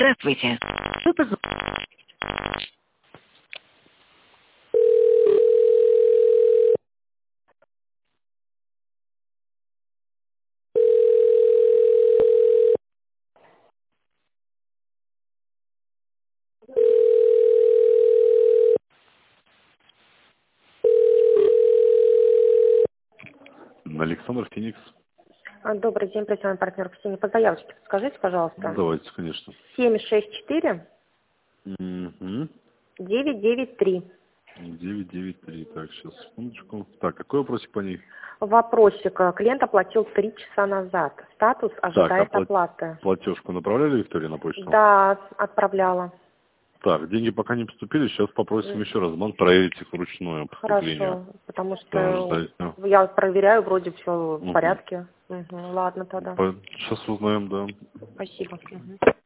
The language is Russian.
Здравствуйте. Вы Александр Феникс. Добрый день, профессиональный партнер Ксения. По заявочке подскажите, пожалуйста. Давайте, конечно. 764 Угу. 993. 993. Так, сейчас, секундочку. Так, какой вопросик по ней? Вопросик. Клиент оплатил 3 часа назад. Статус Так, ожидает оплаты. платежку направляли, Виктория, на почту? Да, отправляла. Так, деньги пока не поступили, сейчас попросим еще раз банк проверить их вручную поступление. Хорошо, потому Да, что ждать, да. я проверяю, вроде все в Мгм. порядке. Ладно тогда. Сейчас узнаем, да. Спасибо.